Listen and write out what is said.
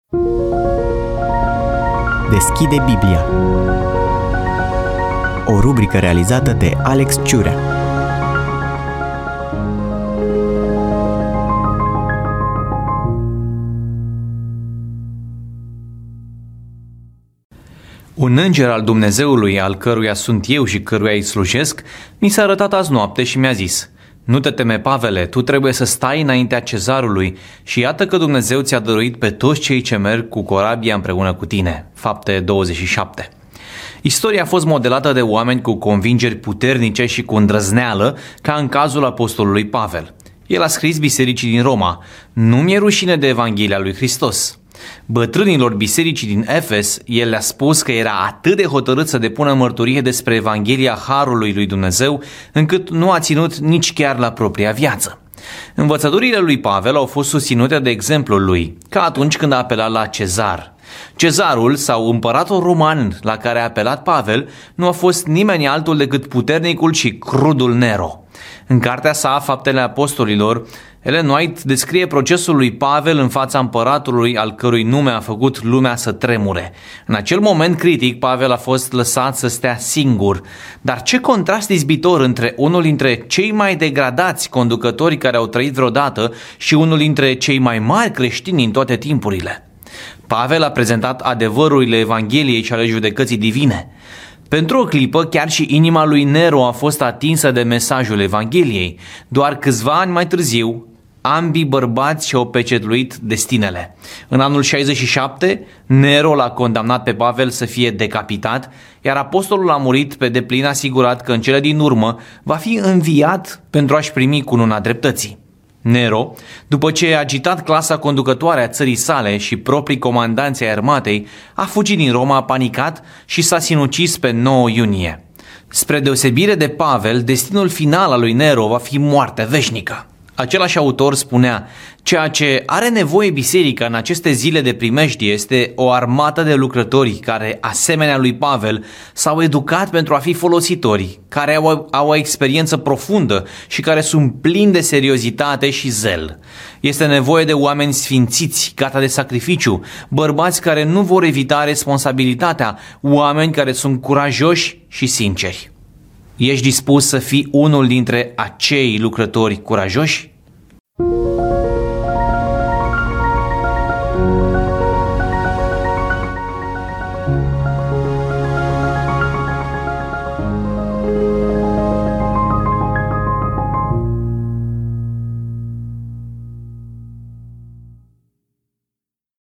Deschide Biblia. O rubrică realizată de Alex Ciurea. Un înger al Dumnezeului, al căruia sunt eu și căruia îi slujesc, mi s-a arătat azi noapte și mi-a zis: nu te teme, Pavele, tu trebuie să stai înaintea cezarului și iată că Dumnezeu ți-a dăruit pe toți cei ce merg cu corabia împreună cu tine. Fapte 27. Istoria a fost modelată de oameni cu convingeri puternice și cu îndrăzneală, ca în cazul apostolului Pavel. El a scris bisericii din Roma: nu mi-e rușine de Evanghelia lui Hristos. Bătrânilor bisericii din Efes, el le-a spus că era atât de hotărât să depună mărturie despre Evanghelia Harului lui Dumnezeu, încât nu a ținut nici chiar la propria viață. Învățăturile lui Pavel au fost susținute de exemplul lui, ca atunci când a apelat la Cezar. Cezarul sau împăratul roman la care a apelat Pavel nu a fost nimeni altul decât puternicul și crudul Nero. În cartea sa, Faptele Apostolilor, Ellen White descrie procesul lui Pavel în fața împăratului al cărui nume a făcut lumea să tremure. În acel moment critic, Pavel a fost lăsat să stea singur. Dar ce contrast izbitor între unul dintre cei mai degradați conducători care au trăit vreodată și unul dintre cei mai mari creștini în toate timpurile. Pavel a prezentat adevărurile Evangheliei și ale judecății divine. Pentru o clipă, chiar și inima lui Nero a fost atinsă de mesajul Evangheliei. Doar câțiva ani mai târziu, ambii bărbați și-au pecetluit destinele. În anul 67, Nero l-a condamnat pe Pavel să fie decapitat, iar apostolul a murit pe deplin asigurat că în cele din urmă va fi înviat pentru a-și primi cununa dreptății. Nero, după ce a agitat clasa conducătoare a țării sale și proprii comandanți ai armatei, a fugit din Roma panicat și s-a sinucis pe 9 iunie. Spre deosebire de Pavel, destinul final al lui Nero va fi moartea veșnică. Același autor spunea: ceea ce are nevoie biserica în aceste zile de primejdie este o armată de lucrători care, asemenea lui Pavel, s-au educat pentru a fi folositori, care au o experiență profundă și care sunt plini de seriozitate și zel. Este nevoie de oameni sfințiți, gata de sacrificiu, bărbați care nu vor evita responsabilitatea, oameni care sunt curajoși și sinceri. Ești dispus să fii unul dintre acei lucrători curajoși?